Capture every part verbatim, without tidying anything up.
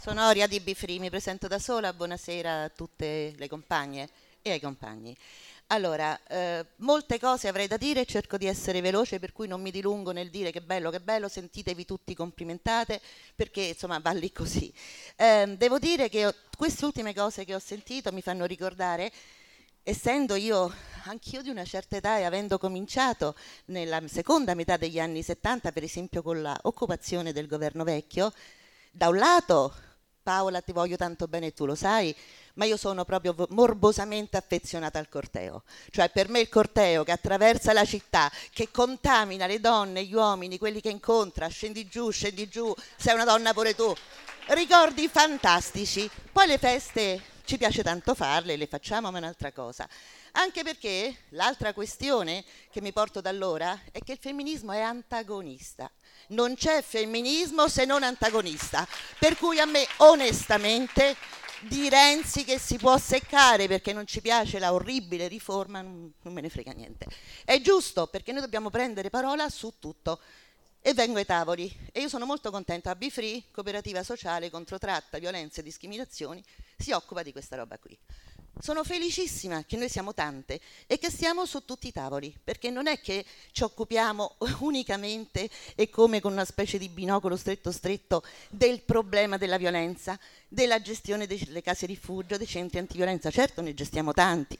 Sono Oria di Bifree, mi presento da sola, buonasera a tutte le compagne e ai compagni. Allora, eh, molte cose avrei da dire, cerco di essere veloce, per cui non mi dilungo nel dire che bello, che bello, sentitevi tutti complimentate, perché insomma va lì così. Eh, devo dire che ho- queste ultime cose che ho sentito mi fanno ricordare, essendo io anch'io di una certa età e avendo cominciato nella seconda metà degli anni settanta, per esempio con l'occupazione del governo vecchio, da un lato, Paola, ti voglio tanto bene e tu lo sai, ma io sono proprio vo- morbosamente affezionata al corteo. Cioè per me il corteo che attraversa la città, che contamina le donne, gli uomini, quelli che incontra, scendi giù, scendi giù, sei una donna pure tu. Ricordi fantastici. Poi le feste ci piace tanto farle, le facciamo, ma è un'altra cosa. Anche perché l'altra questione che mi porto da allora è che il femminismo è antagonista. Non c'è femminismo se non antagonista. Per cui a me, onestamente, di Renzi che si può seccare perché non ci piace la orribile riforma, non, non me ne frega niente. È giusto perché noi dobbiamo prendere parola su tutto. E vengo ai tavoli e io sono molto contenta. A Bifree, cooperativa sociale contro tratta, violenza e discriminazioni, si occupa di questa roba qui. Sono felicissima che noi siamo tante e che stiamo su tutti i tavoli, perché non è che ci occupiamo unicamente e come con una specie di binocolo stretto stretto del problema della violenza, della gestione delle case rifugio, dei centri antiviolenza. Certo, ne gestiamo tanti,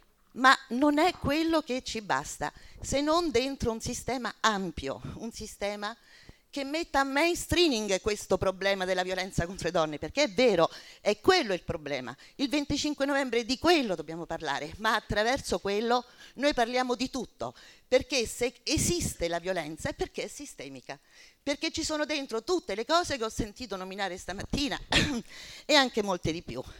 ma non è quello che ci basta, se non dentro un sistema ampio, un sistema che metta a mainstreaming questo problema della violenza contro le donne, perché è vero, è quello il problema. Il venticinque novembre di quello dobbiamo parlare, ma attraverso quello noi parliamo di tutto, perché se esiste la violenza è perché è sistemica, perché ci sono dentro tutte le cose che ho sentito nominare stamattina e anche molte di più.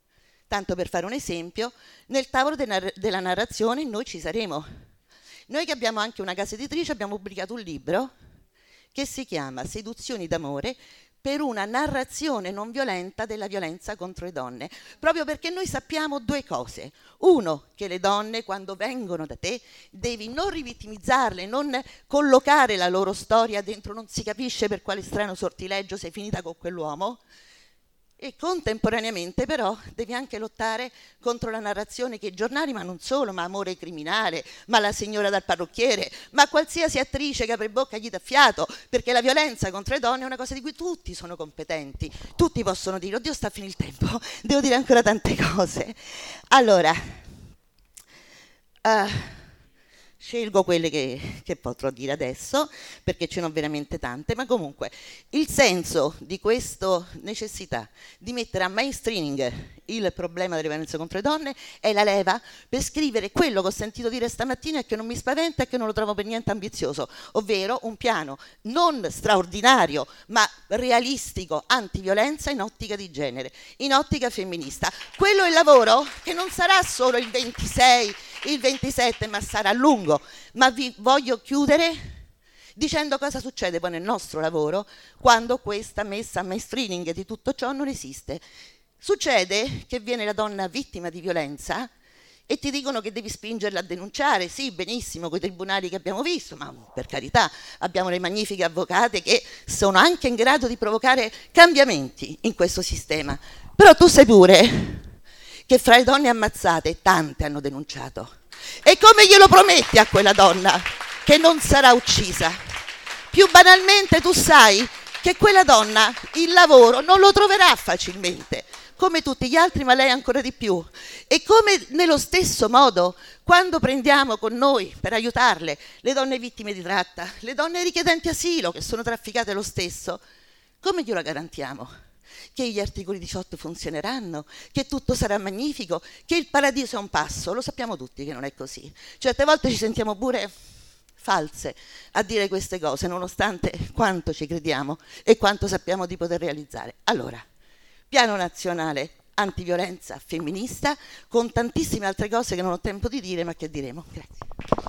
Tanto per fare un esempio, nel tavolo de nar- della narrazione noi ci saremo. Noi che abbiamo anche una casa editrice abbiamo pubblicato un libro che si chiama Seduzioni d'amore per una narrazione non violenta della violenza contro le donne, proprio perché noi sappiamo due cose. Uno, che le donne quando vengono da te devi non rivittimizzarle, non collocare la loro storia dentro non si capisce per quale strano sortileggio sei finita con quell'uomo. E contemporaneamente però devi anche lottare contro la narrazione che i giornali, ma non solo, ma Amore criminale, ma La signora dal parrucchiere, ma qualsiasi attrice che apre bocca gli dà fiato, perché la violenza contro le donne è una cosa di cui tutti sono competenti, tutti possono dire, oddio sta a finire il tempo, devo dire ancora tante cose. Allora, uh, scelgo quelle che, che potrò dire adesso, perché ce n'ho veramente tante, ma comunque il senso di questa necessità di mettere a mainstreaming il problema delle violenze contro le donne è la leva per scrivere quello che ho sentito dire stamattina e che non mi spaventa e che non lo trovo per niente ambizioso, ovvero un piano non straordinario, ma realistico, antiviolenza in ottica di genere, in ottica femminista. Quello è il lavoro che non sarà solo il ventisei, il ventisette, ma sarà lungo. Ma vi voglio chiudere dicendo cosa succede poi nel nostro lavoro quando questa messa a mainstreaming di tutto ciò non esiste. Succede che viene la donna vittima di violenza e ti dicono che devi spingerla a denunciare. Sì, benissimo, con i tribunali che abbiamo visto, ma per carità, abbiamo le magnifiche avvocate che sono anche in grado di provocare cambiamenti in questo sistema. Però tu sai pure che fra le donne ammazzate tante hanno denunciato. E come glielo prometti a quella donna che non sarà uccisa? Più banalmente tu sai che quella donna il lavoro non lo troverà facilmente, come tutti gli altri, ma lei ancora di più. E come nello stesso modo, quando prendiamo con noi per aiutarle le donne vittime di tratta, le donne richiedenti asilo che sono trafficate lo stesso, come glielo garantiamo? Che gli articoli diciotto funzioneranno, che tutto sarà magnifico, che il paradiso è un passo. Lo sappiamo tutti che non è così. Certe volte ci sentiamo pure false a dire queste cose, nonostante quanto ci crediamo e quanto sappiamo di poter realizzare. Allora, piano nazionale antiviolenza femminista, con tantissime altre cose che non ho tempo di dire, ma che diremo. Grazie.